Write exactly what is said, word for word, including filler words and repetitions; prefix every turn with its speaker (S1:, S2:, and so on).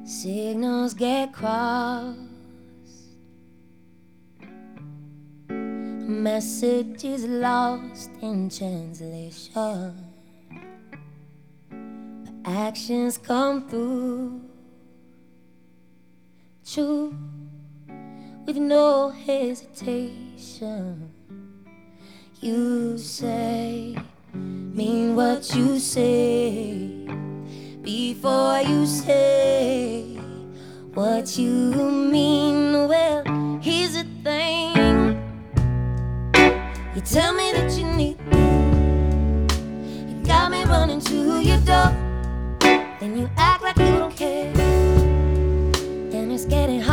S1: Signals get crossed, message is lost in translation, but actions come through, true, with no hesitation. You say, mean what you say, before you say what you mean. Well, here's the thing, you tell me that you need me, you got me running to your door, then you act like you don't care, then it's getting